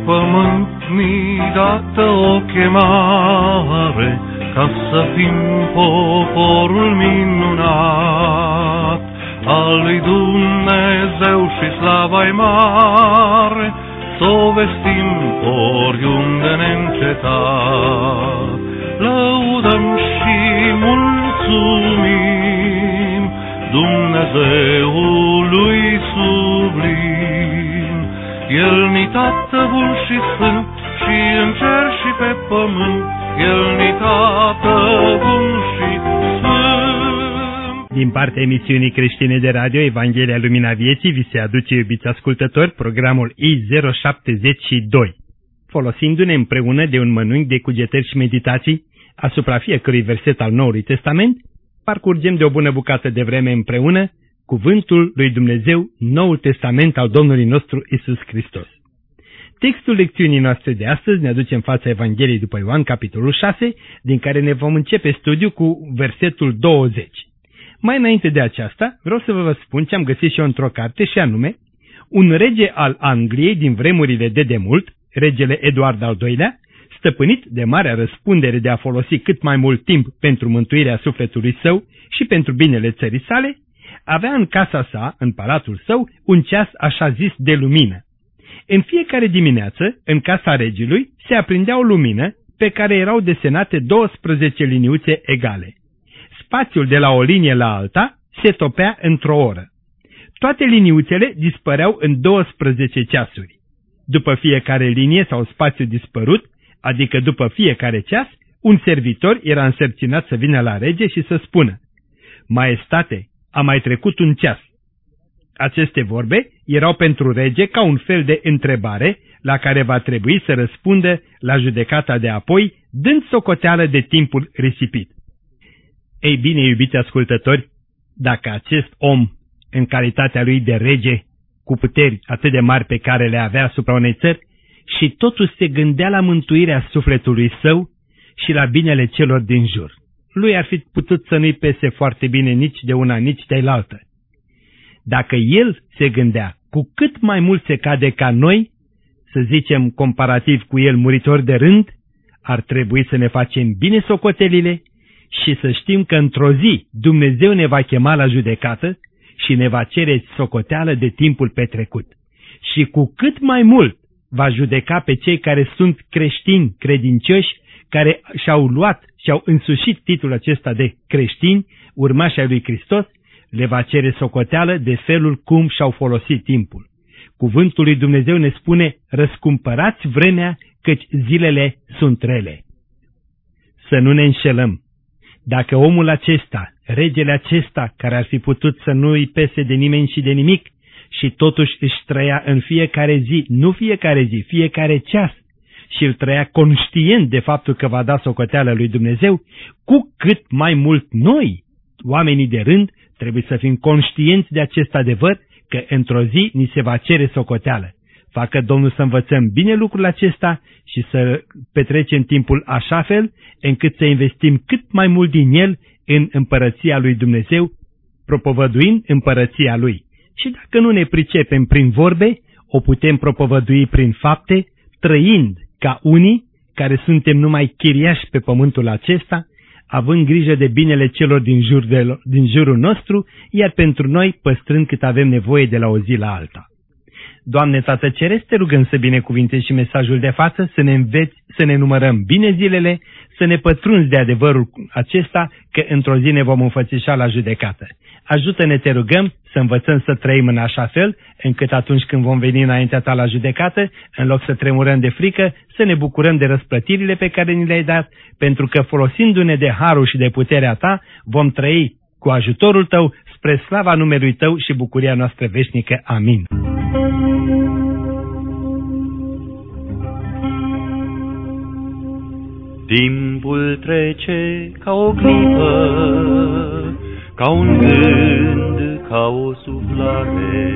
pământ mi-i dată o chemare, ca să fim poporul minunat al lui Dumnezeu și slava-i mare, s-o vestim oriunde neîncetat. Lăudăm și mulțumim Dumnezeului sublim. El ni Tată bun și sfânt, și în cer și pe pământ, El ni Tată bun și sfânt. Din partea emisiunii creștine de radio Evanghelia Lumina Vieții vi se aduce, iubiți ascultători, programul I072. Folosindu-ne împreună de un mănânc de cugetări și meditații asupra fiecărui verset al Noului Testament, parcurgem de o bună bucată de vreme împreună cuvântul lui Dumnezeu, Noul Testament al Domnului nostru Isus Hristos. Textul lecțiunii noastre de astăzi ne aduce în fața Evangheliei după Ioan, capitolul 6, din care ne vom începe studiul cu versetul 20. Mai înainte de aceasta, vreau să vă spun ce am găsit și eu într-o carte, și anume, un rege al Angliei din vremurile de demult, regele Eduard al II-lea, stăpânit de marea răspundere de a folosi cât mai mult timp pentru mântuirea sufletului său și pentru binele țării sale, avea în casa sa, în palatul său, un ceas așa zis de lumină. În fiecare dimineață, în casa regelui, se aprindea o lumină pe care erau desenate 12 liniuțe egale. Spațiul de la o linie la alta se topea într-o oră. Toate liniuțele dispăreau în 12 ceasuri. După fiecare linie sau spațiu dispărut, adică după fiecare ceas, un servitor era însărcinat să vină la rege și să spună: Maestate, a mai trecut un ceas. Aceste vorbe erau pentru rege ca un fel de întrebare la care va trebui să răspundă la judecata de apoi, dând socoteală de timpul risipit. Ei bine, iubiți ascultători, dacă acest om, în calitatea lui de rege, cu puteri atât de mari pe care le avea asupra unei țări, și totuși se gândea la mântuirea sufletului său și la binele celor din jur, lui ar fi putut să nu-i pese foarte bine nici de una, nici de altă. Dacă el se gândea cu cât mai mult se cade ca noi, să zicem comparativ cu el muritori de rând, ar trebui să ne facem bine socotelile și să știm că într-o zi Dumnezeu ne va chema la judecată și ne va cere socoteală de timpul petrecut. Și cu cât mai mult va judeca pe cei care sunt creștini, credincioși, care și-au luat și-au însușit titlul acesta de creștini, urmașii lui Hristos, le va cere socoteală de felul cum și-au folosit timpul. Cuvântul lui Dumnezeu ne spune: răscumpărați vremea, căci zilele sunt rele. Să nu ne înșelăm. Dacă omul acesta, regele acesta, care ar fi putut să nu îi pese de nimeni și de nimic, și totuși își trăia în fiecare zi, nu fiecare zi, fiecare ceas, și îl trăia conștient de faptul că va da socoteală lui Dumnezeu, cu cât mai mult noi, oamenii de rând, trebuie să fim conștienți de acest adevăr, că într-o zi ni se va cere socoteală. Facă Domnul să învățăm bine lucrul acesta și să petrecem timpul așa fel, încât să investim cât mai mult din el în împărăția lui Dumnezeu, propovăduind împărăția lui. Și dacă nu ne pricepem prin vorbe, o putem propovădui prin fapte, trăind ca unii care suntem numai chiriași pe pământul acesta, având grijă de binele celor din jurul nostru, iar pentru noi păstrând cât avem nevoie de la o zi la alta. Doamne Tată Ceresc, te rugăm să binecuvintezi și mesajul de față, să ne înveți să ne numărăm bine zilele, să ne pătrunzi de adevărul acesta, că într-o zi ne vom înfățișa la judecată. Ajută-ne, te rugăm, să învățăm să trăim în așa fel, încât atunci când vom veni înaintea ta la judecată, în loc să tremurăm de frică, să ne bucurăm de răsplătirile pe care ni le-ai dat, pentru că folosindu-ne de harul și de puterea ta, vom trăi cu ajutorul tău, spre slava numelui tău și bucuria noastră veșnică. Amin. Timpul trece ca o clipă, ca un gând, ca o suflare.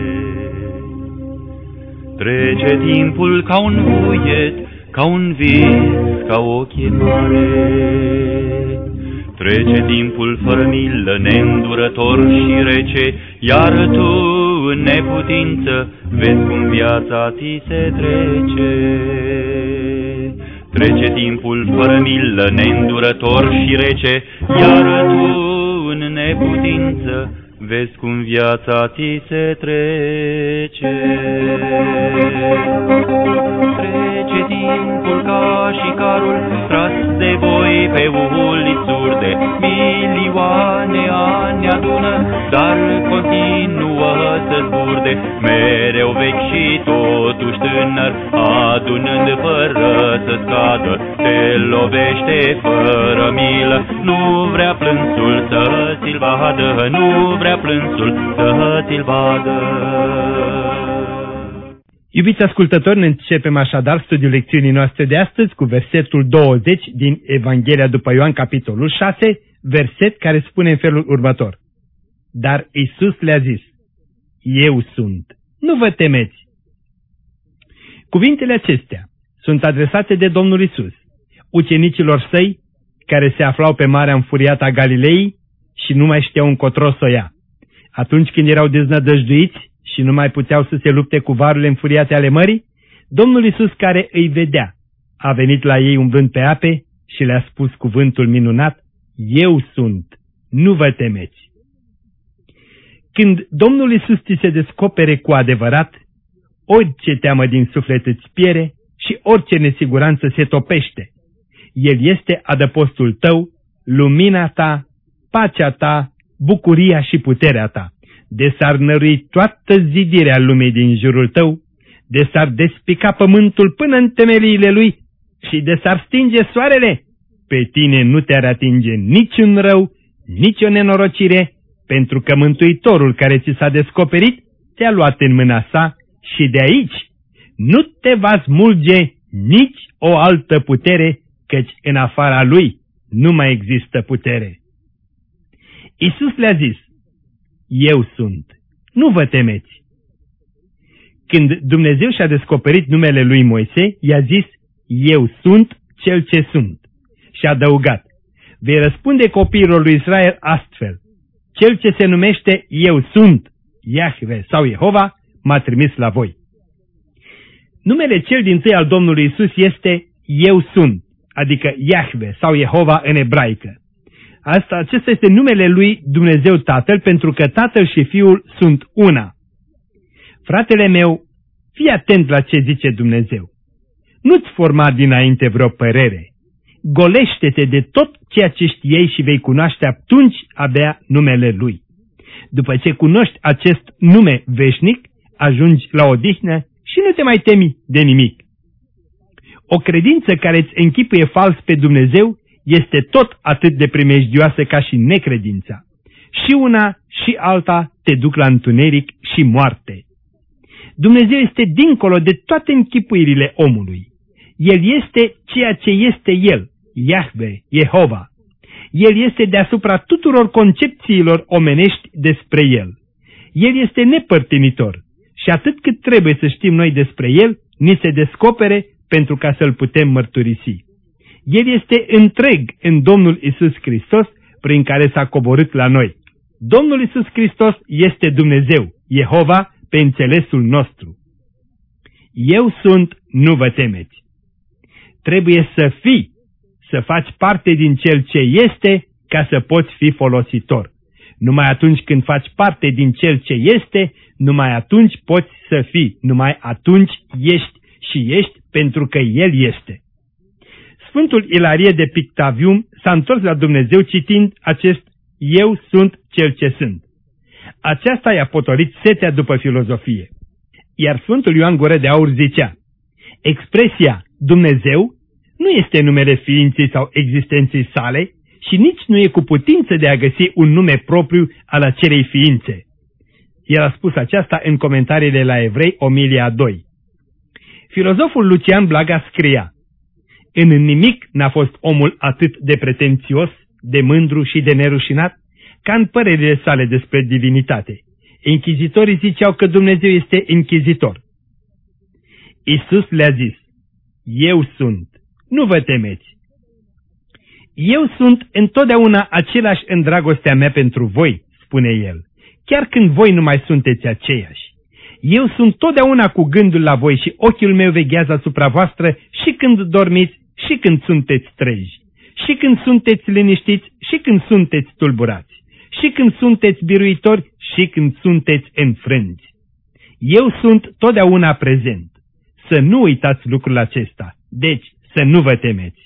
Trece timpul ca un vuiet, ca un vis, ca o chemare. Trece timpul fără milă, neîndurător și rece, iar tu în neputință vezi cum viața ți se trece. Trece timpul fără milă, neîndurător și rece, iar tu în neputință vezi cum viața ți se trece. Trece timpul ca și carul tras de voi pe uliți urde, milioane ani adună, dar continuă să zburde, mereu vechi și totuși tânăr, adunând fără să scadă, te lovește fără milă, nu vrea plânsul să ți-l vadă, nu vrea plânsul să ți-l vadă. Iubiți ascultători, ne începem așadar studiul lecțiunii noastre de astăzi cu versetul 20 din Evanghelia după Ioan, capitolul 6, verset care spune în felul următor. Dar Iisus le-a zis, eu sunt, nu vă temeți. Cuvintele acestea sunt adresate de Domnul Iisus ucenicilor săi care se aflau pe Marea Înfuriată a Galilei și nu mai știau încotro să o ia. Atunci când erau deznădăjduiți și nu mai puteau să se lupte cu varurile înfuriate ale mării, Domnul Iisus, care îi vedea, a venit la ei umblând pe ape și le-a spus cuvântul minunat, eu sunt, nu vă temeți. Când Domnul Iisus ți se descopere cu adevărat, orice teamă din suflet îți piere și orice nesiguranță se topește. El este adăpostul tău, lumina ta, pacea ta, bucuria și puterea ta. De s-ar nărui toată zidirea lumii din jurul tău, de s-ar despica pământul până în temeliile lui și de s-ar stinge soarele, pe tine nu te-ar atinge niciun rău, nici o nenorocire, pentru că Mântuitorul care ți s-a descoperit te-a luat în mâna sa și de aici nu te va smulge nici o altă putere, căci în afara lui nu mai există putere. Iisus le-a zis, eu sunt, nu vă temeți. Când Dumnezeu și-a descoperit numele lui Moise, i-a zis, eu sunt cel ce sunt. Și a adăugat, vei răspunde copiilor lui Israel astfel, cel ce se numește eu sunt, Iahve sau Jehova, m-a trimis la voi. Numele cel dintâi al Domnului Iisus este eu sunt, adică Iahve sau Jehova în ebraică. Acesta este numele lui Dumnezeu Tatăl, pentru că Tatăl și Fiul sunt una. Fratele meu, fii atent la ce zice Dumnezeu. Nu-ți forma dinainte vreo părere. Golește-te de tot ceea ce știei și vei cunoaște atunci abia numele Lui. După ce cunoști acest nume veșnic, ajungi la odihnă și nu te mai temi de nimic. O credință care îți închipuie fals pe Dumnezeu este tot atât de primejdioasă ca și necredința. Și una și alta te duc la întuneric și moarte. Dumnezeu este dincolo de toate închipuirile omului. El este ceea ce este El, Iahve, Jehova. El este deasupra tuturor concepțiilor omenești despre El. El este nepărtinitor și atât cât trebuie să știm noi despre El, ni se descopere pentru ca să-L putem mărturisi. El este întreg în Domnul Iisus Hristos, prin care s-a coborât la noi. Domnul Iisus Hristos este Dumnezeu, Jehova, pe înțelesul nostru. Eu sunt, nu vă temeți. Trebuie să fii, să faci parte din Cel ce este, ca să poți fi folositor. Numai atunci când faci parte din Cel ce este, numai atunci poți să fii, numai atunci ești și ești pentru că El este. Sfântul Ilarie de Pictavium s-a întors la Dumnezeu citind acest eu sunt cel ce sunt. Aceasta i-a potolit setea după filozofie. Iar Sfântul Ioan Gură de Aur zicea, expresia Dumnezeu nu este numele ființei sau existenței sale și nici nu e cu putință de a găsi un nume propriu al acelei ființe. El a spus aceasta în comentariile la Evrei, Omilia 2. Filozoful Lucian Blaga scria, în nimic n-a fost omul atât de pretențios, de mândru și de nerușinat, ca în părerile sale despre divinitate. Închizitorii ziceau că Dumnezeu este închizitor. Iisus le-a zis, eu sunt, nu vă temeți. Eu sunt întotdeauna același în dragostea mea pentru voi, spune El, chiar când voi nu mai sunteți aceiași. Eu sunt totdeauna cu gândul la voi și ochiul meu veghează asupra voastră și când dormiți și când sunteți treji, și când sunteți liniștiți și când sunteți tulburați, și când sunteți biruitori și când sunteți înfrânți. Eu sunt totdeauna prezent. Să nu uitați lucrul acesta, deci să nu vă temeți.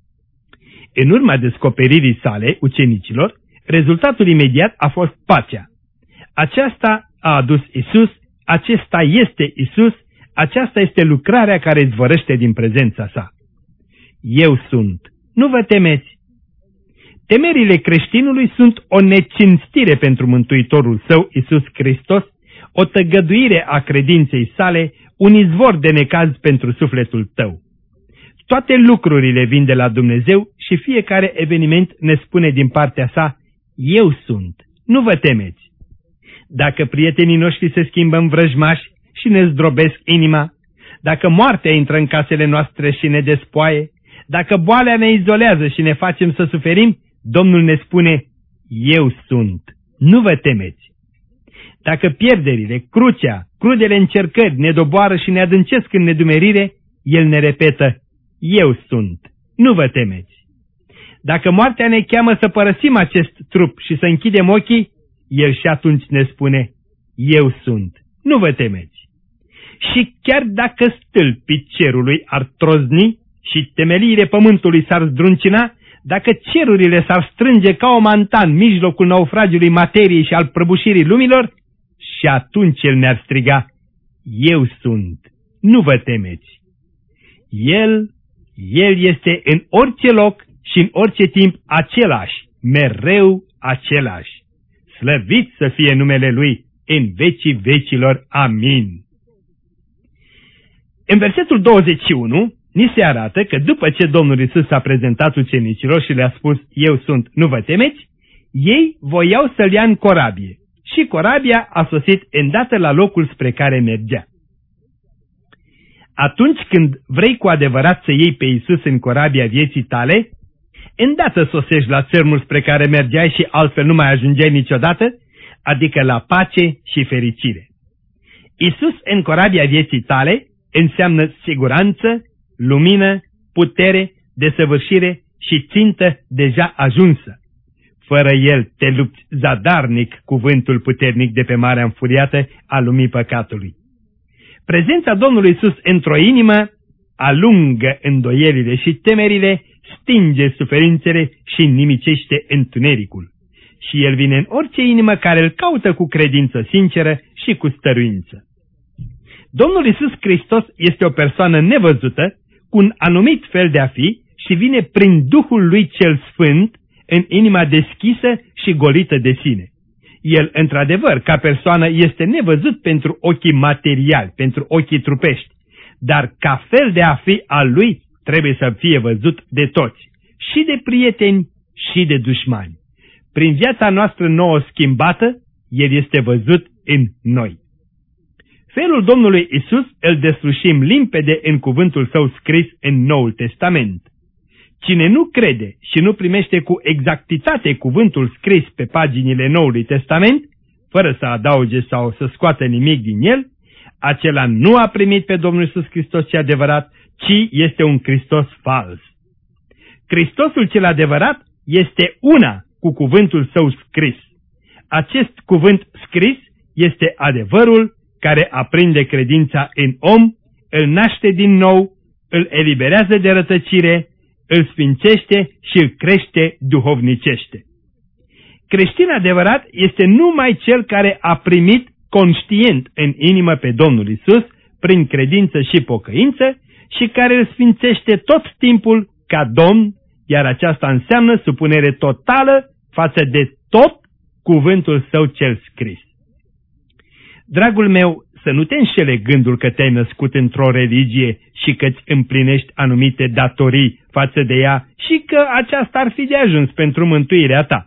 În urma descoperirii sale ucenicilor, rezultatul imediat a fost pacea. Aceasta a adus Isus, acesta este Isus, aceasta este lucrarea care izvorăște din prezența sa. Eu sunt, nu vă temeți. Temerile creștinului sunt o necinstire pentru Mântuitorul său, Isus Hristos, o tăgăduire a credinței sale, un izvor de necaz pentru sufletul tău. Toate lucrurile vin de la Dumnezeu și fiecare eveniment ne spune din partea sa, eu sunt, nu vă temeți. Dacă prietenii noștri se schimbă în vrăjmași și ne zdrobesc inima, dacă moartea intră în casele noastre și ne despoaie, dacă boala ne izolează și ne facem să suferim, Domnul ne spune, eu sunt, nu vă temeți. Dacă pierderile, crucea, crudele încercări ne doboară și ne adâncesc în nedumerire, El ne repetă, eu sunt, nu vă temeți. Dacă moartea ne cheamă să părăsim acest trup și să închidem ochii, El și atunci ne spune, eu sunt, nu vă temeți. Și chiar dacă stâlpii cerului ar trozni și temeliile pământului s-ar zdruncina, dacă cerurile s-ar strânge ca o manta în mijlocul naufragiului materiei și al prăbușirii lumilor, și atunci El ne-ar striga, eu sunt, nu vă temeți. El este în orice loc și în orice timp același, mereu același. Slăvit să fie numele Lui în vecii vecilor. Amin. În versetul 21 ni se arată că după ce Domnul Iisus s-a prezentat ucenicilor și le-a spus, eu sunt, nu vă temeți, ei voiau să-L ia în corabie și corabia a sosit îndată la locul spre care mergea. Atunci când vrei cu adevărat să iei pe Iisus în corabia vieții tale, îndată sosești la țărmul spre care mergeai și altfel nu mai ajungeai niciodată, adică la pace și fericire. Iisus în corabia vieții tale înseamnă siguranță, lumină, putere, desăvârșire și țintă deja ajunsă. Fără El te lupți zadarnic cu vântul puternic de pe marea înfuriată a lumii păcatului. Prezența Domnului Iisus într-o inimă alungă îndoielile și temerile, stinge suferințele și nimicește întunericul. Și El vine în orice inimă care îl caută cu credință sinceră și cu stăruință. Domnul Iisus Hristos este o persoană nevăzută, cu un anumit fel de a fi și vine prin Duhul Lui cel Sfânt în inima deschisă și golită de sine. El, într-adevăr, ca persoană, este nevăzut pentru ochii materiali, pentru ochii trupești, dar ca fel de a fi al Lui trebuie să fie văzut de toți, și de prieteni și de dușmani. Prin viața noastră nouă schimbată, El este văzut în noi. Felul Domnului Isus îl deslușim limpede în cuvântul Său scris în Noul Testament. Cine nu crede și nu primește cu exactitate cuvântul scris pe paginile Noului Testament, fără să adauge sau să scoată nimic din el, acela nu a primit pe Domnul Iisus Hristos cel adevărat, ci este un Hristos fals. Hristosul cel adevărat este una cu cuvântul Său scris. Acest cuvânt scris este adevărul care aprinde credința în om, îl naște din nou, îl eliberează de rătăcire, îl sfințește și îl crește duhovnicește. Creștin adevărat este numai cel care a primit conștient în inimă pe Domnul Isus prin credință și pocăință și care îl sfințește tot timpul ca Domn, iar aceasta înseamnă supunere totală față de tot cuvântul Său cel scris. Dragul meu, să nu te înșele gândul că te-ai născut într-o religie și că îți împlinești anumite datorii față de ea și că aceasta ar fi de ajuns pentru mântuirea ta.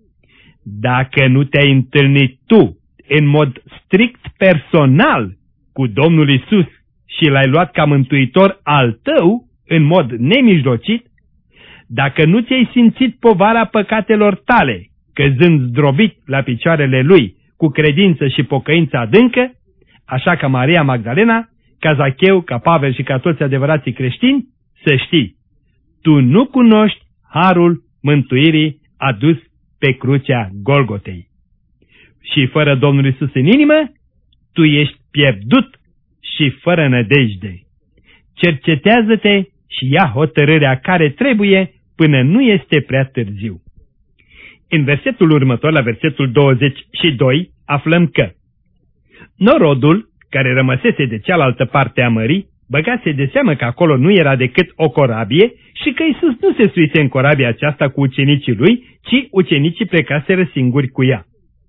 Dacă nu te-ai întâlnit tu în mod strict personal cu Domnul Isus și l-ai luat ca mântuitor al tău în mod nemijlocit, dacă nu ți-ai simțit povara păcatelor tale, căzând zdrobit la picioarele Lui, cu credință și pocăință adâncă, așa ca Maria Magdalena, ca Zacheu, ca Pavel și ca toți adevărații creștini, să știi, tu nu cunoști harul mântuirii adus pe crucea Golgotei. Și fără Domnul Iisus în inimă, tu ești pierdut și fără nădejde. Cercetează-te și ia hotărârea care trebuie până nu este prea târziu. În versetul următor, la versetul 22, aflăm că norodul, care rămăsese de cealaltă parte a mării, băgase de seamă că acolo nu era decât o corabie și că Iisus nu se suise în corabia aceasta cu ucenicii lui, ci ucenicii plecaseră singuri cu ea.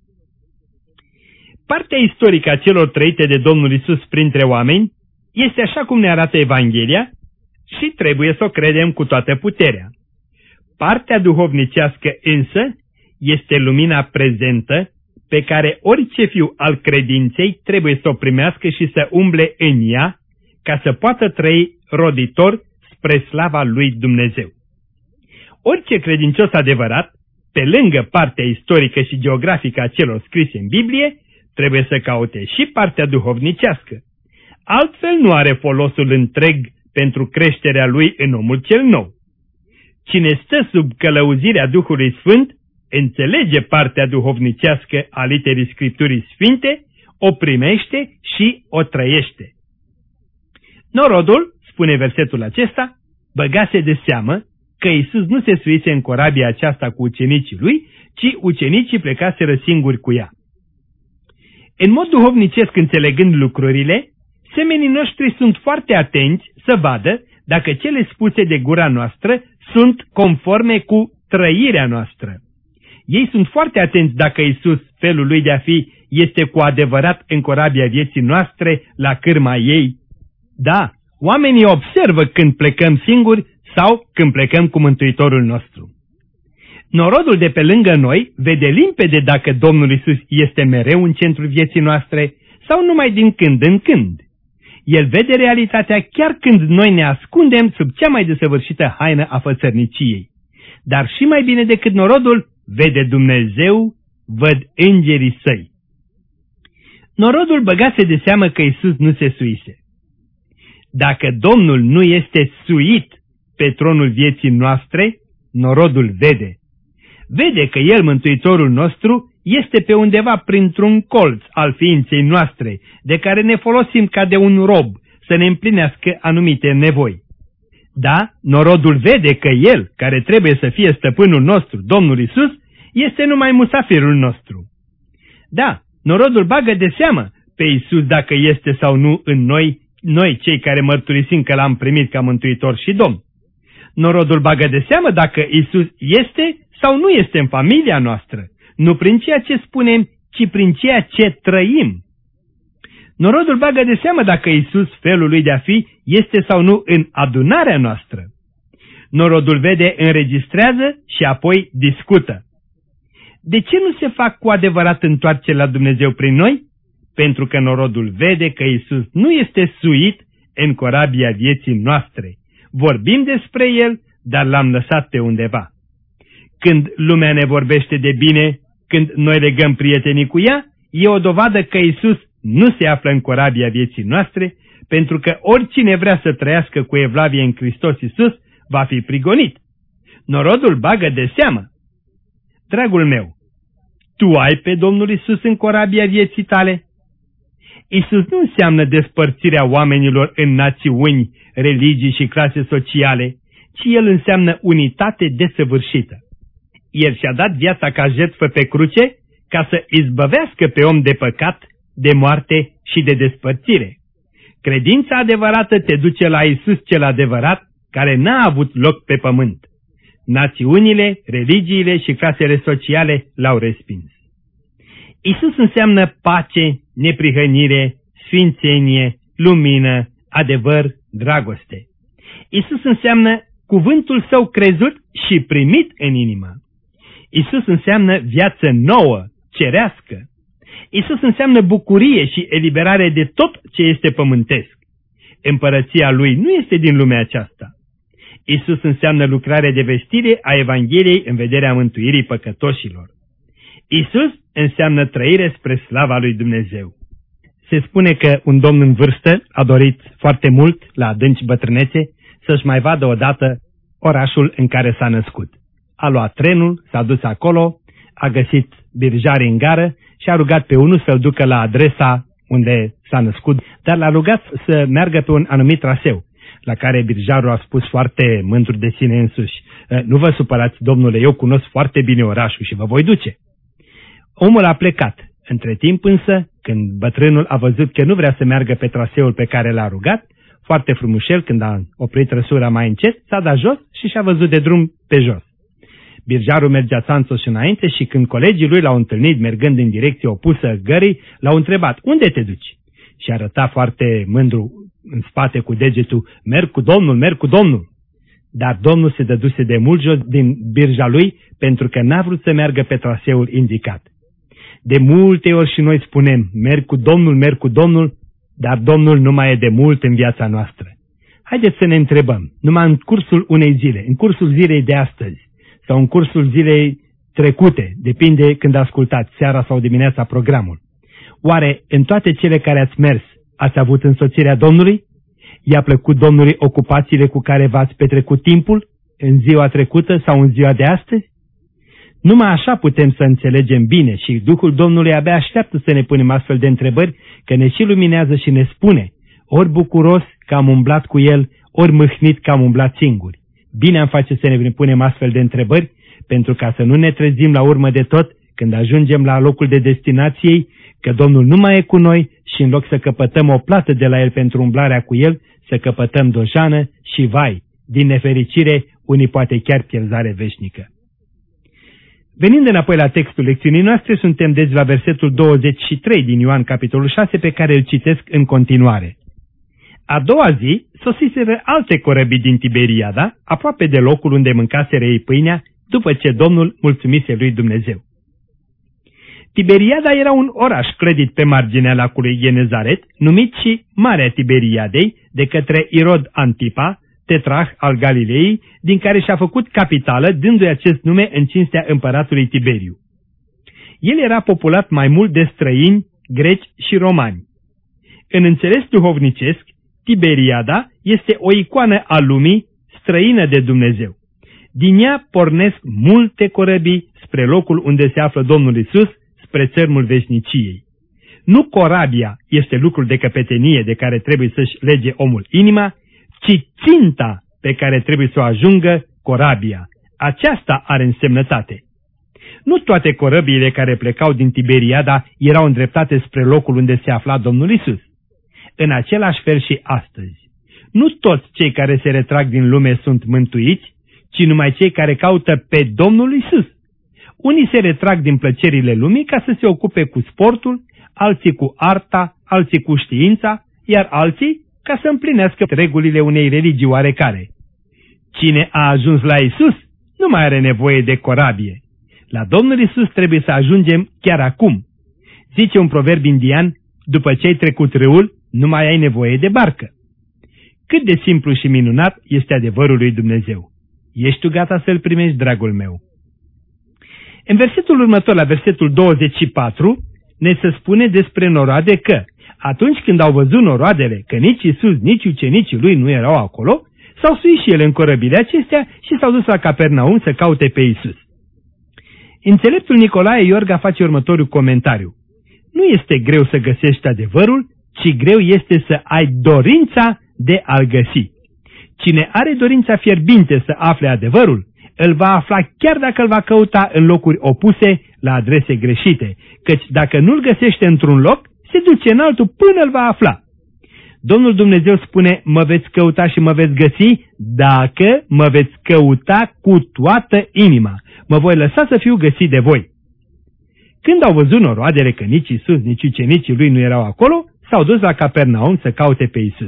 Partea istorică a celor trăite de Domnul Iisus printre oameni este așa cum ne arată Evanghelia și trebuie să o credem cu toată puterea. Partea duhovnicească însă este lumina prezentă pe care orice fiu al credinței trebuie să o primească și să umble în ea ca să poată trăi roditor spre slava lui Dumnezeu. Orice credincios adevărat, pe lângă partea istorică și geografică a celor scrise în Biblie, trebuie să caute și partea duhovnicească. Altfel nu are folosul întreg pentru creșterea lui în omul cel nou. Cine stă sub călăuzirea Duhului Sfânt, înțelege partea duhovnicească a literii Scripturii Sfinte, o primește și o trăiește. Norodul, spune versetul acesta, băgase de seamă că Iisus nu se suise în corabia aceasta cu ucenicii lui, ci ucenicii plecaseră singuri cu ea. În mod duhovnicesc înțelegând lucrurile, semenii noștri sunt foarte atenți să vadă dacă cele spuse de gura noastră sunt conforme cu trăirea noastră. Ei sunt foarte atenți dacă Iisus, felul lui de a fi, este cu adevărat în corabia vieții noastre, la cârma ei. Da, oamenii observă când plecăm singuri sau când plecăm cu Mântuitorul nostru. Norodul de pe lângă noi vede limpede dacă Domnul Iisus este mereu în centrul vieții noastre sau numai din când în când. El vede realitatea chiar când noi ne ascundem sub cea mai desăvârșită haină a fățărniciei. Dar și mai bine decât norodul, vede Dumnezeu, văd îngerii săi. Norodul băgase de seamă că Iisus nu se suise. Dacă Domnul nu este suit pe tronul vieții noastre, norodul vede. Vede că El, Mântuitorul nostru, este pe undeva printr-un colț al ființei noastre, de care ne folosim ca de un rob să ne împlinească anumite nevoi. Da, norodul vede că El, care trebuie să fie stăpânul nostru, Domnul Iisus, este numai musafirul nostru. Da, norodul bagă de seamă pe Iisus dacă este sau nu în noi cei care mărturisim că L-am primit ca Mântuitor și Domn. Norodul bagă de seamă dacă Iisus este sau nu este în familia noastră, nu prin ceea ce spunem, ci prin ceea ce trăim. Norodul bagă de seamă dacă Iisus, felul lui de a fi, este sau nu în adunarea noastră. Norodul vede, înregistrează și apoi discută. De ce nu se fac cu adevărat întoarceri la Dumnezeu prin noi? Pentru că norodul vede că Iisus nu este suit în corabia vieții noastre. Vorbim despre El, dar L-am lăsat pe undeva. Când lumea ne vorbește de bine, când noi legăm prietenii cu ea, e o dovadă că Iisus nu se află în corabia vieții noastre, pentru că oricine vrea să trăiască cu evlavie în Hristos Iisus va fi prigonit. Norodul bagă de seamă. Dragul meu, tu ai pe Domnul Iisus în corabia vieții tale? Iisus nu înseamnă despărțirea oamenilor în națiuni, religii și clase sociale, ci El înseamnă unitate desăvârșită. El și-a dat viața ca jertfă pe cruce ca să izbăvească pe om de păcat, de moarte și de despărțire. Credința adevărată te duce la Iisus cel adevărat, care n-a avut loc pe pământ. Națiunile, religiile și clasele sociale L-au respins. Iisus înseamnă pace, neprihănire, sfințenie, lumină, adevăr, dragoste. Iisus înseamnă cuvântul Său crezut și primit în inimă. Iisus înseamnă viață nouă, cerească. Iisus înseamnă bucurie și eliberare de tot ce este pământesc. Împărăția Lui nu este din lumea aceasta. Iisus înseamnă lucrare de vestire a Evangheliei în vederea mântuirii păcătoșilor. Iisus înseamnă trăire spre slava lui Dumnezeu. Se spune că un domn în vârstă a dorit foarte mult, la adânci bătrânețe, să-și mai vadă odată orașul în care s-a născut. A luat trenul, s-a dus acolo, a găsit birjari în gară și a rugat pe unul să-l ducă la adresa unde s-a născut, dar l-a rugat să meargă pe un anumit traseu, la care birjarul a spus foarte mândru de sine însuși: nu vă supărați, domnule, eu cunosc foarte bine orașul și vă voi duce. Omul a plecat. Între timp însă, când bătrânul a văzut că nu vrea să meargă pe traseul pe care l-a rugat, foarte frumușel, când a oprit trăsura mai încet, s-a dat jos și și-a văzut de drum pe jos. Birjarul mergea țanțos și înainte și când colegii lui l-au întâlnit mergând în direcție opusă gării, l-au întrebat: unde te duci? Și arăta foarte mândru în spate cu degetul: merg cu Domnul, merg cu Domnul. Dar Domnul se dăduse de mult jos din birja lui pentru că n-a vrut să meargă pe traseul indicat. De multe ori și noi spunem: merg cu Domnul, dar Domnul nu mai e de mult în viața noastră. Haideți să ne întrebăm, numai în cursul unei zile, în cursul zilei de astăzi, sau în cursul zilei trecute, depinde când ascultați, seara sau dimineața, programul. Oare în toate cele care ați mers, ați avut însoțirea Domnului? I-a plăcut Domnului ocupațiile cu care v-ați petrecut timpul, în ziua trecută sau în ziua de astăzi? Numai așa putem să înțelegem bine și Duhul Domnului abia așteaptă să ne punem astfel de întrebări, că ne și luminează și ne spune: ori bucuros că am umblat cu El, ori mâhnit că am umblat singuri. Bine am face să ne punem astfel de întrebări, pentru ca să nu ne trezim la urmă de tot, când ajungem la locul de destinației, că Domnul nu mai e cu noi și în loc să căpătăm o plată de la El pentru umblarea cu El, să căpătăm dojană și, vai, din nefericire, unii poate chiar pierzare veșnică. Venind înapoi la textul lecțiunii noastre, suntem deci la versetul 23 din Ioan, capitolul 6, pe care îl citesc în continuare. A doua zi sosiseră alte corăbii din Tiberiada, aproape de locul unde mâncaseră ei pâinea, după ce Domnul mulțumise lui Dumnezeu. Tiberiada era un oraș clădit pe marginea lacului Genezaret, numit și Marea Tiberiadei, de către Irod Antipa, tetrarh al Galilei, din care și-a făcut capitală, dându-i acest nume în cinstea împăratului Tiberiu. El era populat mai mult de străini, greci și romani. În înțeles duhovnicesc, Tiberiada este o icoană a lumii, străină de Dumnezeu. Din ea pornesc multe corăbii spre locul unde se află Domnul Iisus, spre țărmul veșniciei. Nu corabia este lucrul de căpetenie de care trebuie să-și lege omul inima, ci ținta pe care trebuie să o ajungă corabia. Aceasta are însemnătate. Nu toate corăbiile care plecau din Tiberiada erau îndreptate spre locul unde se afla Domnul Iisus. În același fel și astăzi. Nu toți cei care se retrag din lume sunt mântuiți, ci numai cei care caută pe Domnul Iisus. Unii se retrag din plăcerile lumii ca să se ocupe cu sportul, alții cu arta, alții cu știința, iar alții ca să împlinească regulile unei religii oarecare. Cine a ajuns la Iisus nu mai are nevoie de corabie. La Domnul Iisus trebuie să ajungem chiar acum. Zice un proverb indian: după ce ai trecut râul, nu mai ai nevoie de barcă. Cât de simplu și minunat este adevărul lui Dumnezeu. Ești tu gata să-L primești, dragul meu? În versetul următor, la versetul 24, ne se spune despre noroade că atunci când au văzut noroadele că nici Iisus, nici ucenicii lui nu erau acolo, s-au suit și ele în corăbile acestea și s-au dus la Capernaum să caute pe Iisus. Înțeleptul Nicolae Iorga face următorul comentariu: nu este greu să găsești adevărul, ci greu este să ai dorința de a-l găsi. Cine are dorința fierbinte să afle adevărul, îl va afla chiar dacă îl va căuta în locuri opuse, la adrese greșite, căci dacă nu-l găsește într-un loc, se duce în altul până îl va afla. Domnul Dumnezeu spune: mă veți căuta și mă veți găsi dacă mă veți căuta cu toată inima. Mă voi lăsa să fiu găsit de voi. Când au văzut noroadele că nici Iisus, nici ucenicii lui nu erau acolo, s-au dus la Capernaum să caute pe Iisus.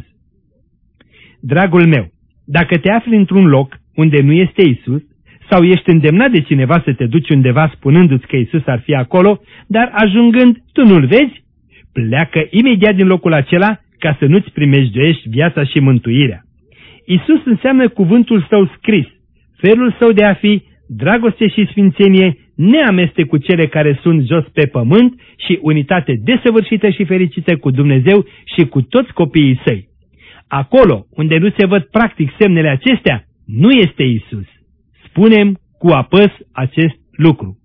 Dragul meu, dacă te afli într-un loc unde nu este Iisus, sau ești îndemnat de cineva să te duci undeva spunându-ți că Iisus ar fi acolo, dar ajungând tu nu-L vezi, pleacă imediat din locul acela ca să nu-ți primejduiești viața și mântuirea. Iisus înseamnă cuvântul Său scris, felul Său de a fi, dragoste și sfințenie, neamestec cu cele care sunt jos pe pământ și unitate desăvârșită și fericită cu Dumnezeu și cu toți copiii săi. Acolo unde nu se văd practic semnele acestea, nu este Isus. Spunem cu apăs acest lucru.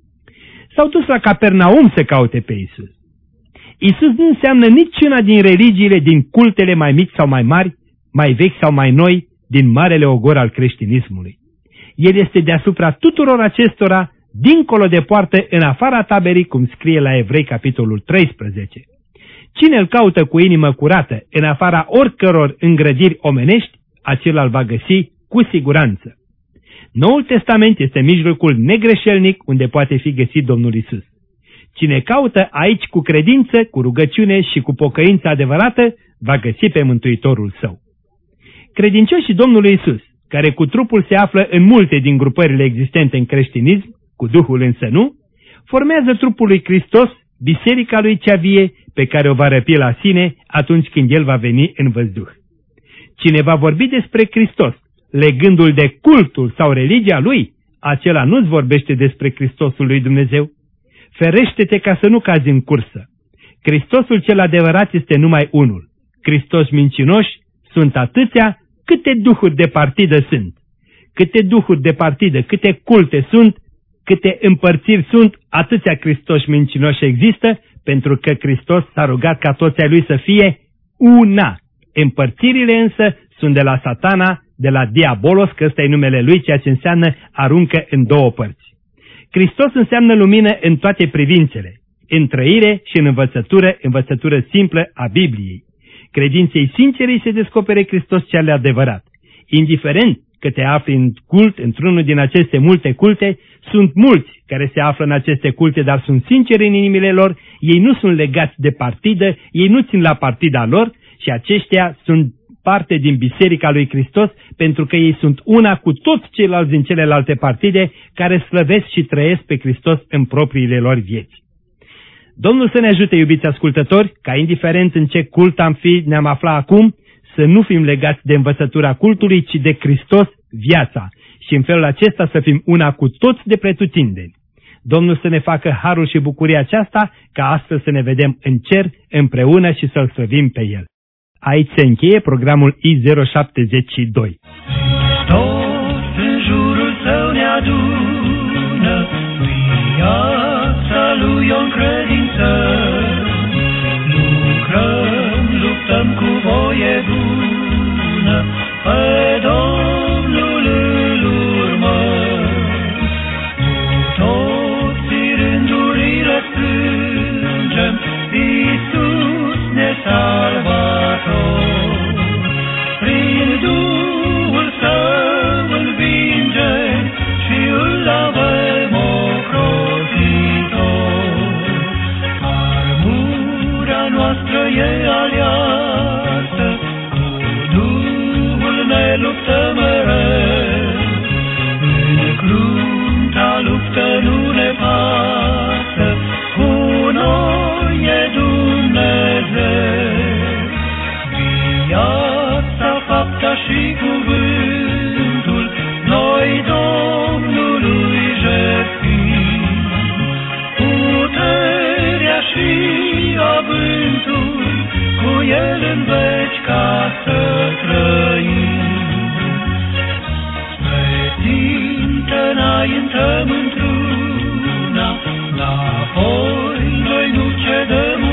S-au dus la Capernaum să caute pe Isus. Isus nu înseamnă niciuna din religiile, din cultele mai mici sau mai mari, mai vechi sau mai noi, din marele ogor al creștinismului. El este deasupra tuturor acestora, dincolo de poartă, în afara taberii, cum scrie la Evrei, capitolul 13. Cine îl caută cu inimă curată, în afara oricăror îngrădiri omenești, acela îl va găsi cu siguranță. Noul Testament este mijlocul negreșelnic unde poate fi găsit Domnul Isus. Cine caută aici cu credință, cu rugăciune și cu pocăință adevărată, va găsi pe Mântuitorul său. Credincioșii Domnului Isus, care cu trupul se află în multe din grupările existente în creștinism, cu Duhul însă nu, formează trupul lui Hristos, biserica lui cea vie, pe care o va răpi la sine atunci când El va veni în văzduh. Cine va vorbi despre Hristos, legându-l de cultul sau religia lui, acela nu-ți vorbește despre Hristosul lui Dumnezeu. Ferește-te ca să nu cazi în cursă. Hristosul cel adevărat este numai unul. Hristoși mincinoși sunt atâția câte duhuri de partidă sunt. Câte duhuri de partidă, câte culte sunt, câte împărțiri sunt, atâția Hristoși mincinoși există, pentru că Hristos s-a rugat ca toți ai lui să fie una. Împărțirile însă sunt de la Satana, de la Diabolos, că ăsta e numele lui, ceea ce înseamnă aruncă în două părți. Hristos înseamnă lumină în toate privințele, în trăire și în învățătură simplă a Bibliei. Credinței sincere se descopere Hristos cel adevărat. Indiferent că te afli în cult, într-unul din aceste multe culte, sunt mulți care se află în aceste culte, dar sunt sinceri în inimile lor, ei nu sunt legați de partidă, ei nu țin la partida lor și aceștia sunt parte din Biserica lui Hristos, pentru că ei sunt una cu toți ceilalți din celelalte partide care slăvesc și trăiesc pe Hristos în propriile lor vieți. Domnul să ne ajute, iubiți ascultători, ca indiferent în ce cult ne-am aflat acum, să nu fim legați de învățătura cultului, ci de Hristos viața și în felul acesta să fim una cu toți de pretutindeni. Domnul să ne facă harul și bucuria aceasta, ca astfel să ne vedem în cer împreună și să-L slăvim pe El. Aici se încheie programul I072. Toți în jurul său ne adună, viața lui o credință. Lucrăm, luptăm cu voie bună, pe Domnul îl urmăm. Toți rândurile strângem, Iisus ne salvator. Prin Duhul Său învingem și îl avem ocrotitor. Armura noastră e alianță, cu Duhul ne luptă mereu. În crunta luptă nu ne pasă, cu noi e Dumnezeu. Viața, fapta și cuvântul, noi Domnului jertfim. Puterea și avântul, cu El în veci ca să trăim. Spre țintă înaintăm într-una, înapoi noi nu cedăm